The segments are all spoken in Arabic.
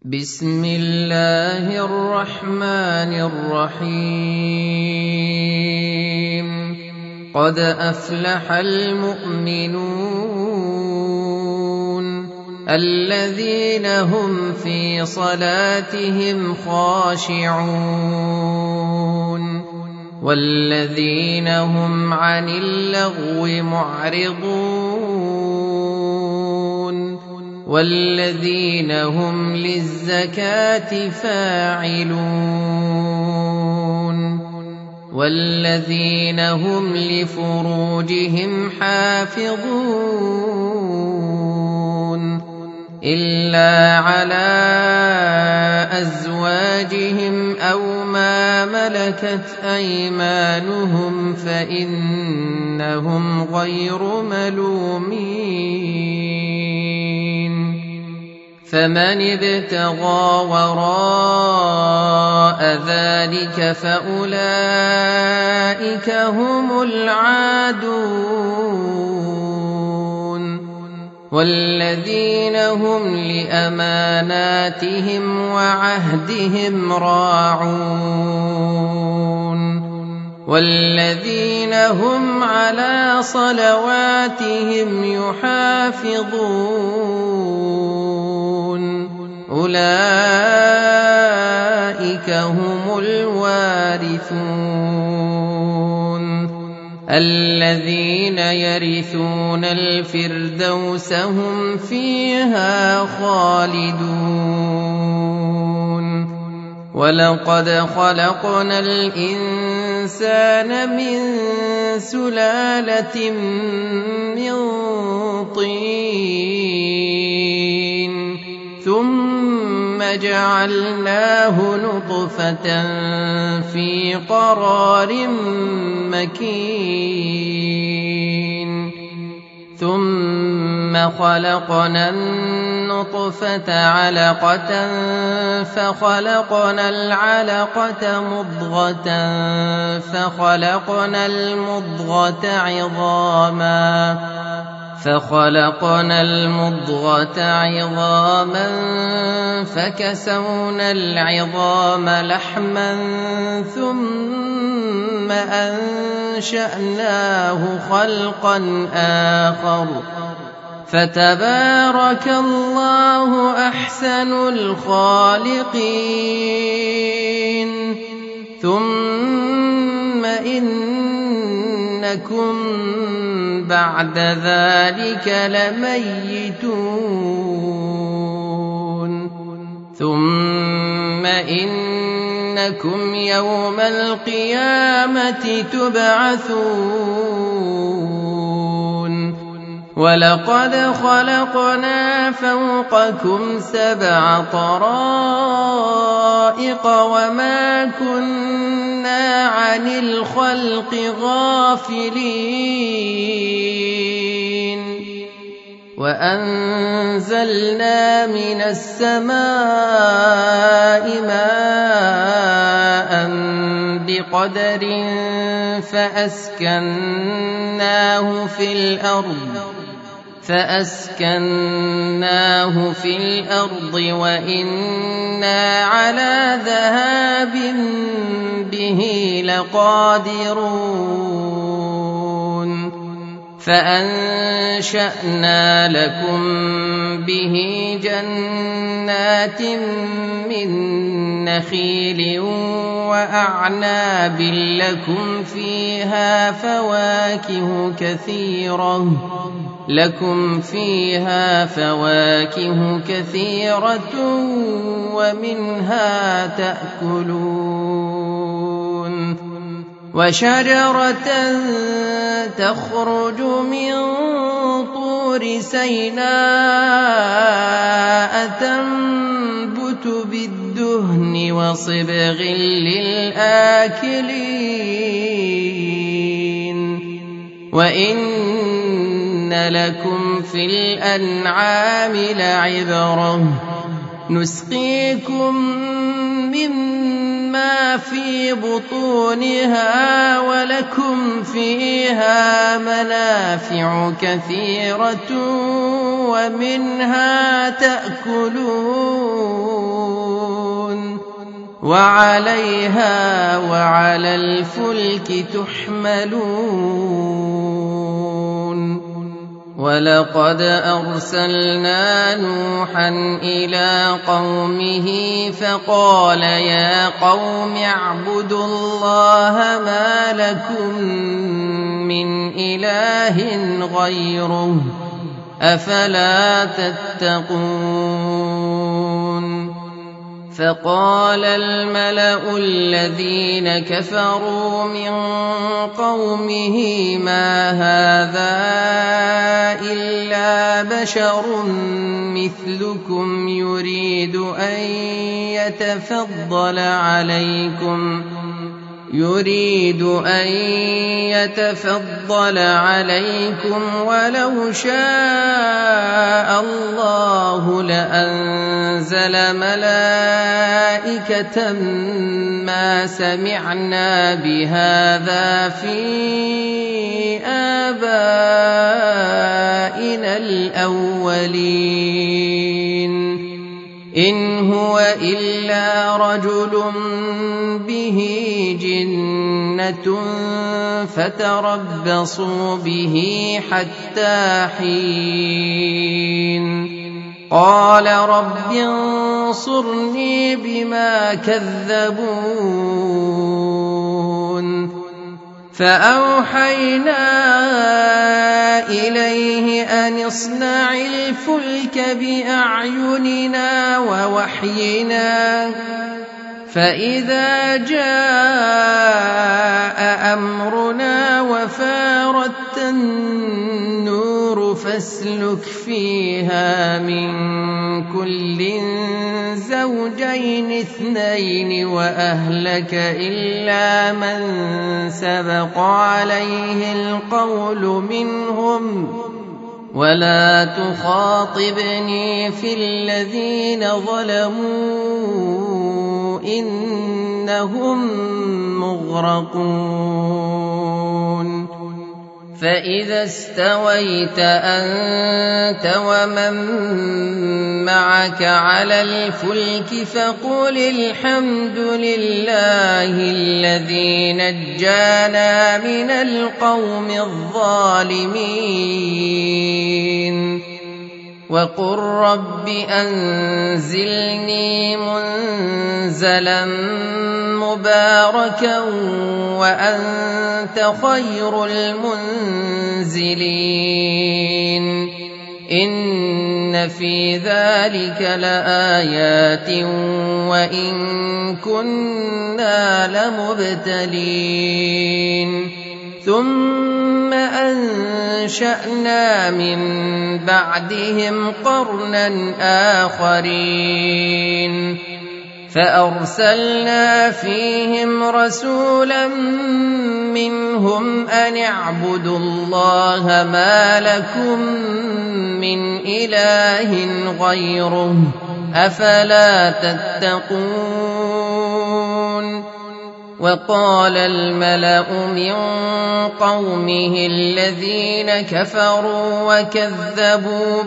بسم الله الرحمن الرحيم قد أفلح المؤمنون الذين هم في صلاتهم خاشعون والذين هم عن اللغو معرضون والذين هم للزكاة فاعلون والذين هم لفروجهم حافظون إلا على أزواجهم أو ما ملكت أيمانهم فإنهم غير ملومين فمن ابتغى وراء ذلك فأولئك هم العادون والذين هم لأماناتهم وعهدهم راعون والذين هم على صلواتهم يحافظون أولئك هم الوارثون الذين يرثون الفردوس هم فيها خالدون ولقد خلقنا الإنسان من سلالة من طين ثم جعلناه نطفة في قرار مكين ثم خلقنا النطفة علقة فخلقنا العلقة مضغة فخلقنا المضغة عظاما فكسونا العظام لحما ثم أنشأناه خلقا آخر فتبارك الله أحسن الخالقين ثم إنكم بعد ذلك لميتون ثم إنكم يوم القيامة تبعثون ولقد خلقنا فوقكم 7 طرائق وما كنا عن الخلق غافلين وأنزلنا من السماء ماء بقدر فأسكناه في الأرض وإنا على ذهاب به لقادرون فأنشأنا لكم به جنات من نخيل وأعناب لكم فيها فواكه كثيرة ومنها تأكلون وشجرة تخرج من طور سيناء تنبت بالدهن وصبغ للآكلين وإن لكم في الأنعام لعبرة نسقيكم مما في بطونها ولكم فيها منافع كثيرة ومنها تأكلون وعليها وعلى الفلك تحملون ولقد أرسلنا نوحا إلى قومه فقال يا قوم اعبدوا الله ما لكم من إله غيره أفلا تتقون فقال الملأ الذين كفروا من قومه ما هذا إلا بشر مثلكم يريد أن يتفضل عليكم ولو شاء الله لأنزل ملائكة ما سمعنا بهذا في آبائنا الأولين إن هو إلا رجل به جنة فتربصوا به حتى حين قال رب انصرني بما كذبون فأوحينا إليه أن اصنع الفلك بأعيننا ووحينا فإذا جاء أمرنا وفارت النور فاسلك فيها من كل زوجين اثنين وأهلك إلا من سبق عليه القول منهم ولا تخاطبني في الذين ظلموا إنهم مغرقون فإذا استويت أنت ومن معك على الفلك فقل الحمد لله الذي نجانا من القوم الظالمين وقل رب أنزلني منزلا مباركا وأنت خير المنزلين إن في ذلك لآيات وإن كنا لمبتلين ثم أنشأنا من بعدهم قرنا آخرين فأرسلنا فيهم رسولا منهم أن اعبدوا الله ما لكم من إله غيره أفلا تتقون وقال الملأ من قومه الذين كفروا وكذبوا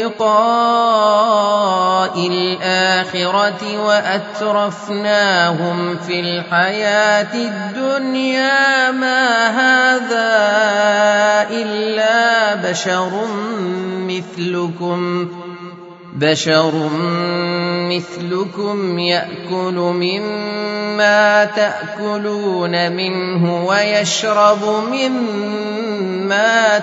بلقاء الآخرة وأترفناهم في الحياة الدنيا ما هذا إلا بشر مثلكم يأكل مما تأكلون منه ويشرب مما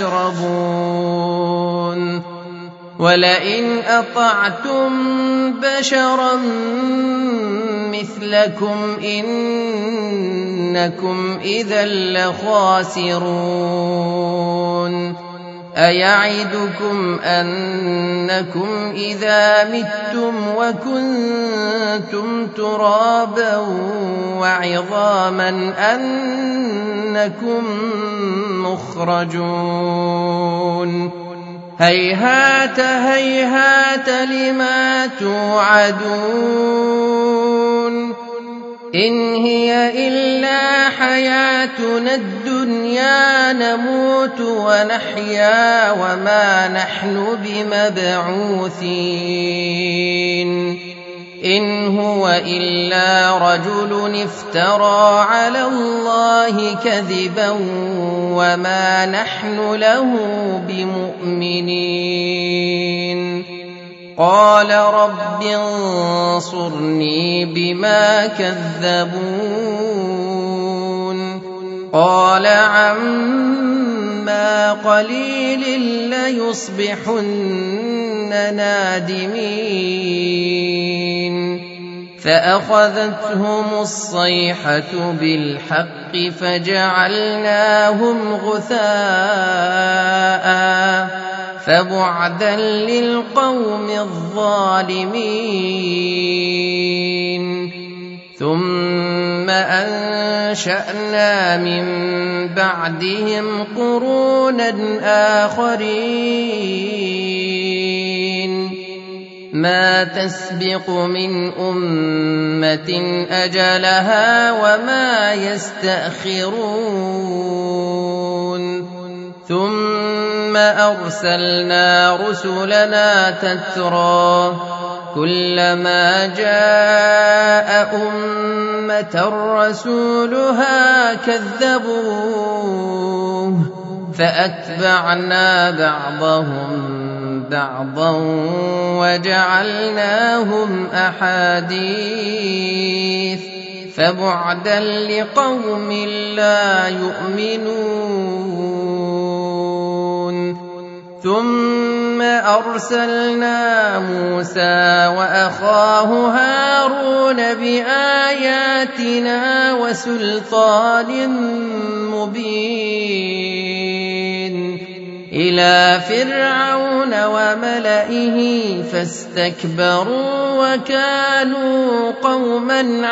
تشربون ولئن أطعتم بشرا مثلكم إنكم إذا لخاسرون أيعدكم أنكم إذا متم وكنتم ترابا وعظاما أنكم مخرجون هيهات هيهات لما توعدون إن هي إلا حياتنا الدنيا نموت ونحيا وما نحن بمبعوثين إن هو إلا رجل افترى على الله كذبا وما نحن له بمؤمنين قال رب انصرني بما كذبون قال عما قليل ليصبحن نادمين فأخذتهم الصيحة بالحق فجعلناهم غثاء فبعدا للقوم الظالمين ثم أنشأنا من بعدهم قرونا آخرين ما تسبق من أمة أجلها وما يستأخرون ثم أرسلنا رسلنا تترى كلما جاء أمة رسولها كذبوه فأتبعنا بعضهم بعضا وجعلناهم أحاديث فبعدا لقوم لا يؤمنون ثم أرسلنا موسى وأخاه هارون بآياتنا وسلطان مبين إلى فرعون وملئه فاستكبروا وكانوا قوما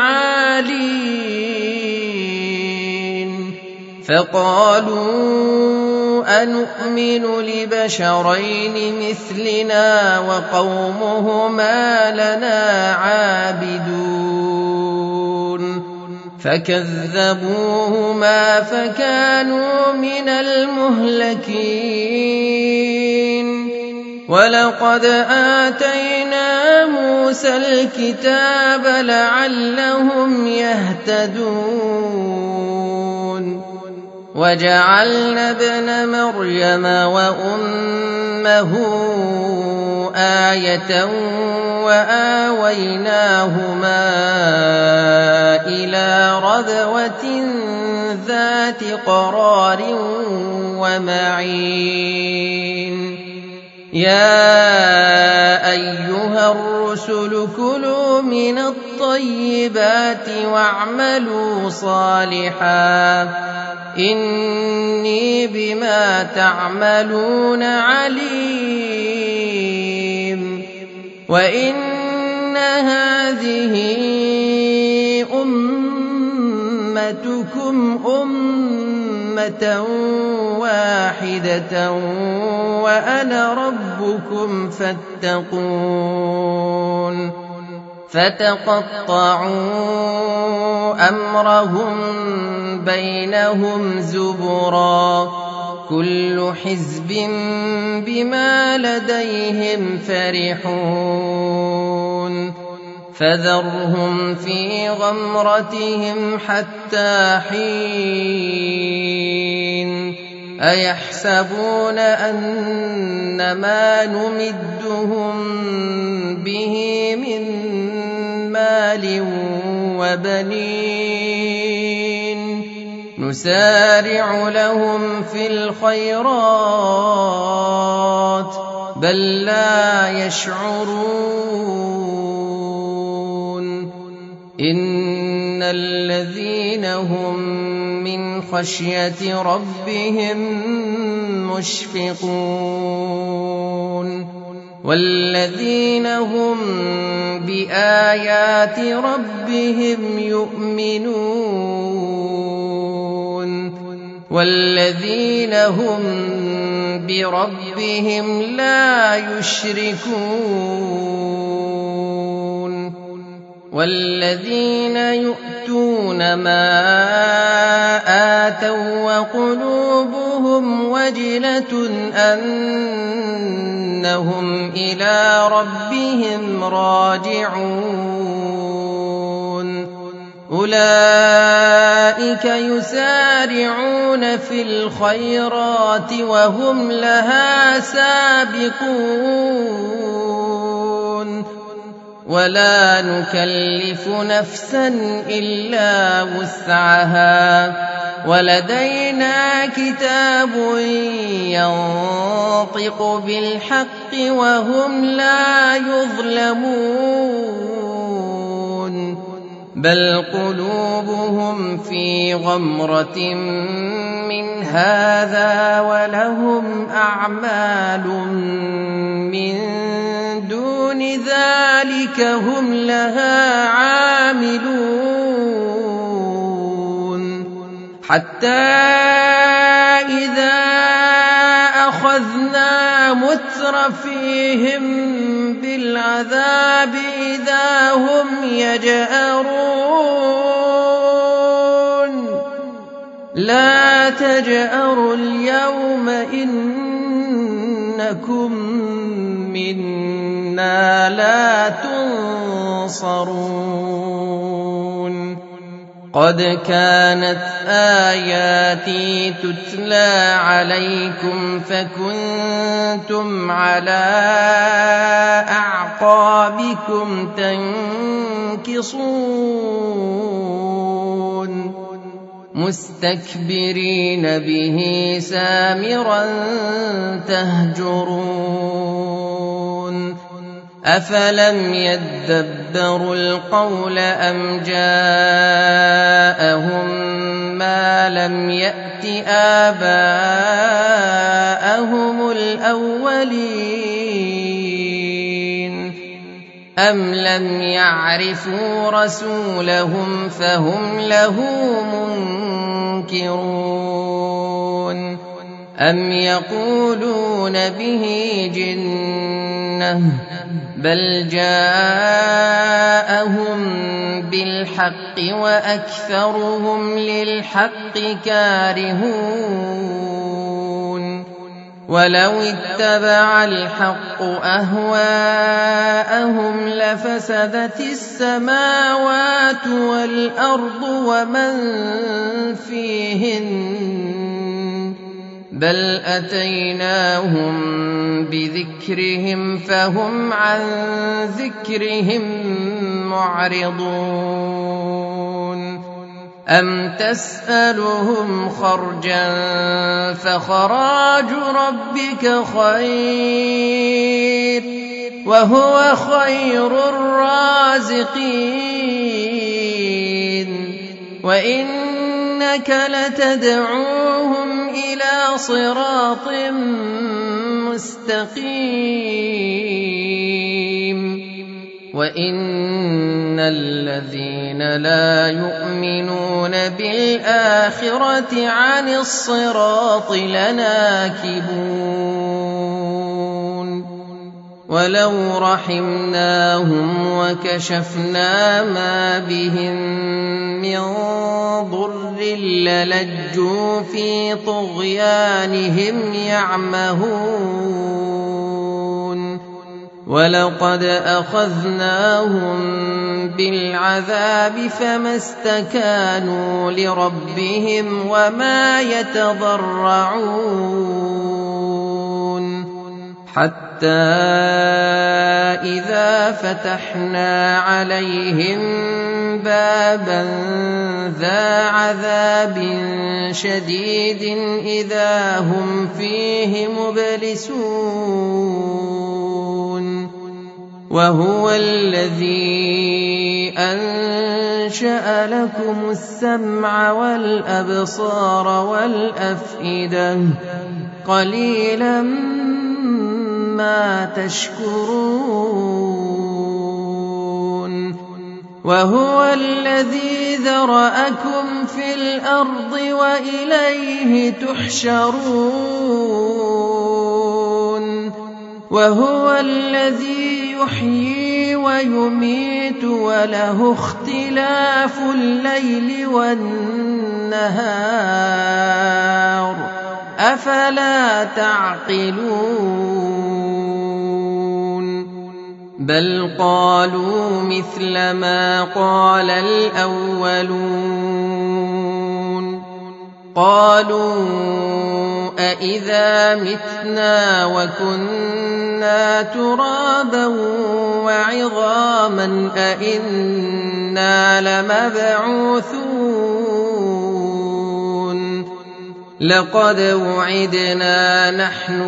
عالين فقالوا أنؤمن لبشرين مثلنا وقومهما لنا عابدون فكذبوهما فكانوا من المهلكين ولقد آتينا موسى الكتاب لعلهم يهتدون وجعلنا ابن مريم وأمه آية وآويناهما إلى ربوة ذات قرار ومعين يا أيها الرسل كلوا من الطيبات واعملوا صالحا إني بما تعملون عليم وإن هذه أمتكم أمة واحدة وأنا ربكم فاتقون فتقطعوا أمرهم بينهم زبرا كل حزب بما لديهم فرحون فذرهم في غمرتهم حتى حين أيحسبون أن ما نمدهم به من مال وبنين نسارع لهم في الخيرات بل لا يشعرون إن الذين هم من خشية ربهم مشفقون والذين هم بآيات ربهم يؤمنون والذين هم بربهم لا يشركون والذين يؤتون ما آتوا وقلوبهم وجلة أنهم إلى ربهم راجعون أولئك يسارعون في الخيرات وهم لها سابقون ولا نكلف نفسا إلا وسعها ولدينا كتاب ينطق بالحق وهم لا يظلمون بل قلوبهم في غمرة من هذا ولهم أعمال من دون ذلك هم لها عاملون حتى إذا أخذنا مترفيهم بالعذاب إذا هم يجأرون لا تجأروا اليوم إنكم منا لا تنصرون قد كانت آياتي تتلى عليكم فكنتم على أعقابكم تنكصون مستكبرين به سامرا تهجرون أفلم يدبروا القول أم جاءهم ما لم يأت آباءهم الأولين أم لم يعرفوا رسولهم فهم له منكرون أم يقولون به جنة بل جاءهم بالحق وأكثرهم للحق كارهون ولو اتبع الحق أهواءهم لفسدت السماوات والأرض ومن فيهن بل أتيناهم بذكرهم فهم عن ذكرهم معرضون أم تسألهم خرجا فخراج ربك خير وهو خير الرازقين وإنك لتدعوهم إلى صراط مستقيم وإن الذين لا يؤمنون بالآخرة عن الصراط لناكبون ولو رحمناهم وكشفنا ما بهم من ضر للجوا في طغيانهم يعمهون ولقد أخذناهم بالعذاب فما استكانوا لربهم وما يتضرعون حتى إذا فتحنا عليهم بابا ذا عذاب شديد إذا هم فيه مبلسون وهو الذي أنشأ لكم السمع والأبصار والأفئدة قليلا ما تشكرون وهو الذي ذرأكم في الأرض وإليه تحشرون وهو الذي يحيي ويميت وله اختلاف الليل والنهار أفلا تعقلون بل قالوا مثل ما قال الأولون قالوا أإذا متنا وكنا ترابا وعظاما أإنا لمبعوثون لقد وعدنا نحن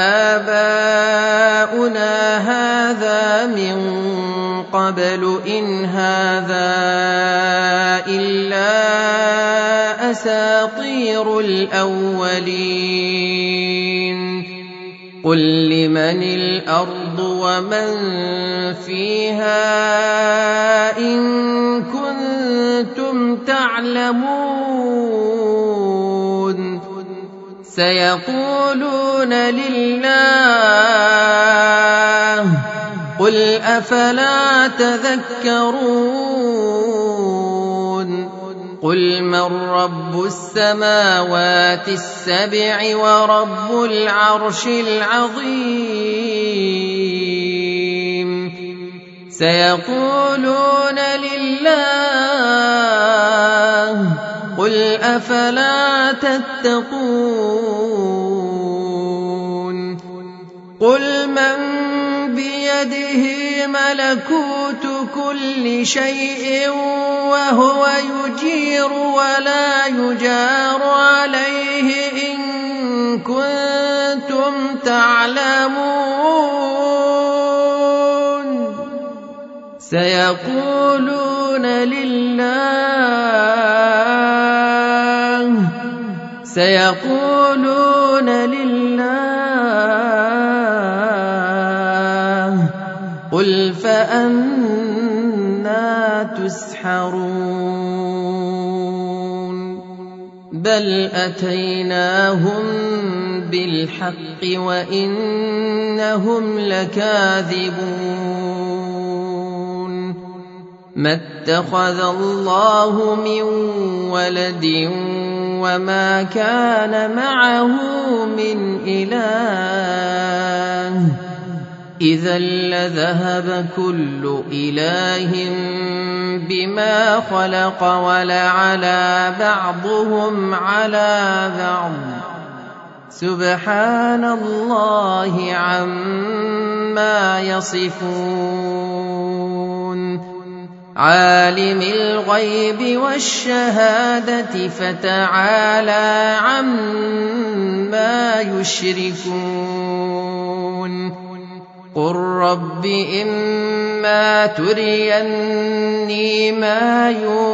وآباؤنا هذا من قبل إن هذا إلا أساطير الأولين قل لمن الأرض ومن فيها إن كنتم تعلمون سيقولون لله قل أفلا تذكرون قل من رب السماوات السبع ورب العرش العظيم سيقولون لله قل أفلا تتقون قل من بيده ملكوت كل شيء وهو يجير ولا يجار عليه إن كنتم تعلمون سيقولون لله قل فأنى تسحرون بل أتيناهم بالحق وإنهم لكاذبون ما اتخذ الله من ولد وما كان معه من إله إذا لذهب كل إله بما خلق ولعلى بعضهم على بعض سبحان الله عما يصفون عالم الغيب والشهادة فتعالى عما يشركون قل رب إما تريني ما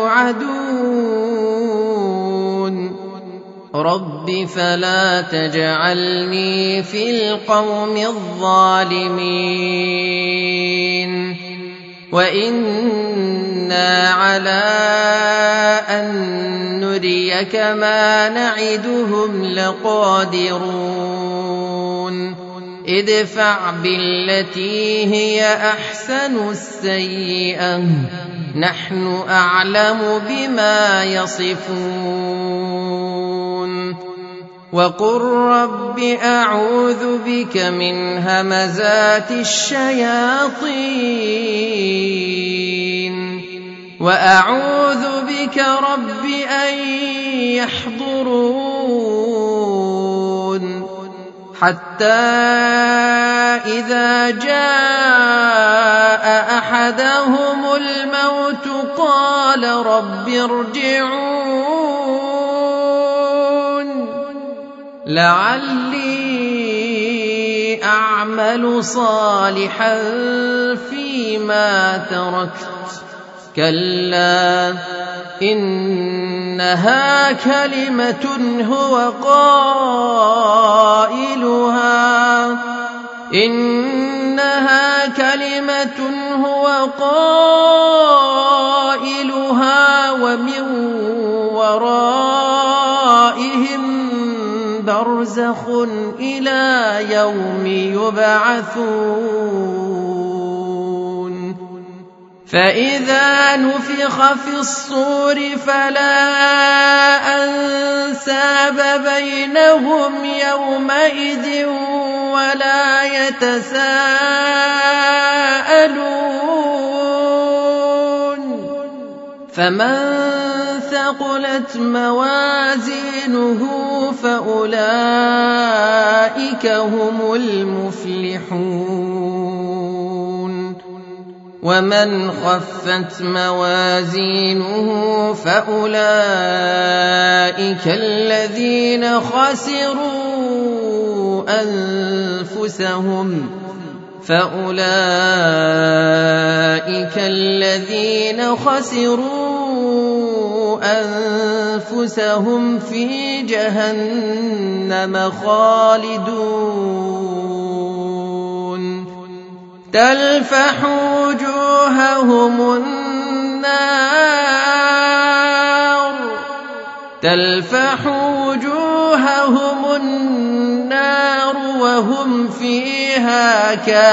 يوعدون رب فلا تجعلني في القوم الظالمين وإنا على أن نريك ما نعدهم لقادرون ادفع بالتي هي أحسن السيئة نحن أعلم بما يصفون وقل رب أعوذ بك من همزات الشياطين وأعوذ بك رب أن يحضرون حتى إذا جاء أحدهم الموت قال رب ارجعون لعلي أعمل صالحا فيما تركت كلا إنها كلمة هو قائلها ومن ورائهم برزخ إلى يوم يبعثون فإذا نفخ في الصور فلا أنساب بينهم يومئذ ولا يتساءلون فمن ثقلت موازينه فأولئك هم المفلحون ومن خفت موازينه فأولئك الذين خسروا أنفسهم في جهنم خالدون تلفح وجوههم النار وهم فيها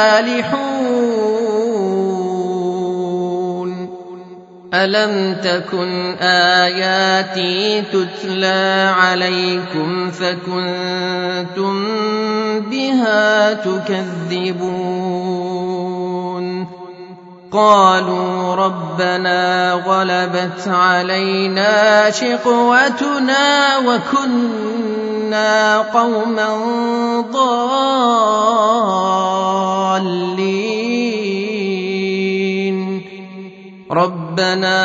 كالحون ألم تكن آياتي تتلى عليكم فكنتم بها تكذبون قالوا ربنا غلبت علينا شقوتنا وكنا قوما ضالين ربنا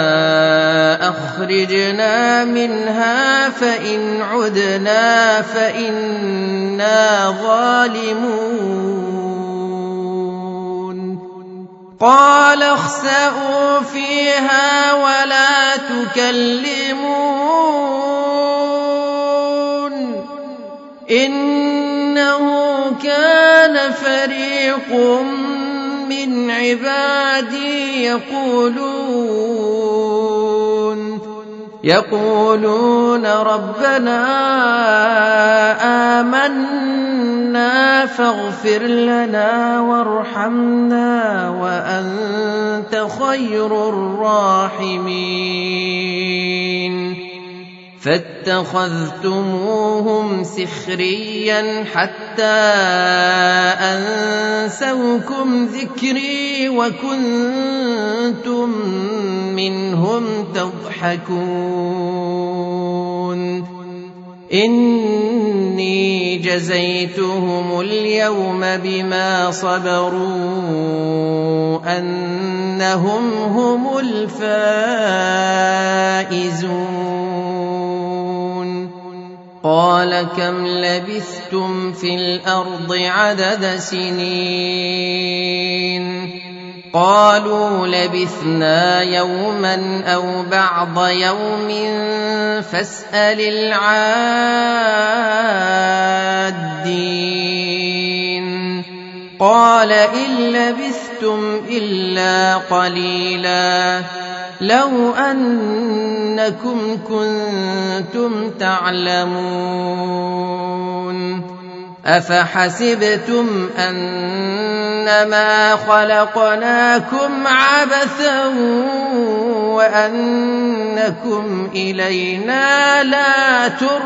أخرجنا منها فإن عدنا فإنا ظالمون قال اخسئوا فيها ولا تكلمون إنه كان فريق من عبادي يقولون ربنا آمنا فاغفر لنا وارحمنا وأنت خير الراحمين فاتخذتموهم سخريا حتى أنسوكم ذكري وكنتم منهم تضحكون إني جزيتهم اليوم بما صبروا أنهم هم الفائزون قال كم لبثتم في الأرض عدد سنين قالوا لبثنا يوما أو بعض يوم فاسأل العادين قال إن لبثتم إلا قليلا لو أنكم كنتم تعلمون أفحسبتم أنما خلقناكم عبثا وأنكم إلينا لا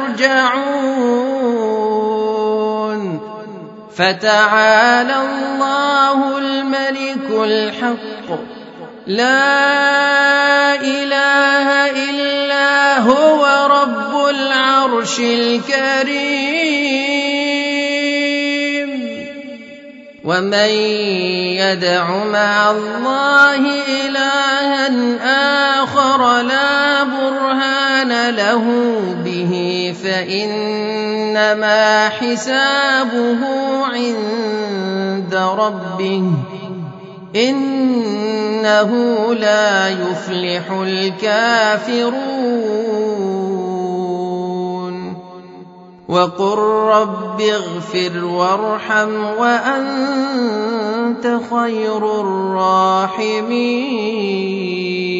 ترجعون فتعالى الله الملك الحق لا إله إلا هو رب العرش الكريم ومن يدع مع الله إلها آخر لا برهان له به فإنما حسابه عند ربه إنه لا يفلح الكافرون وقل رب اغفر وارحم وأنت خير الراحمين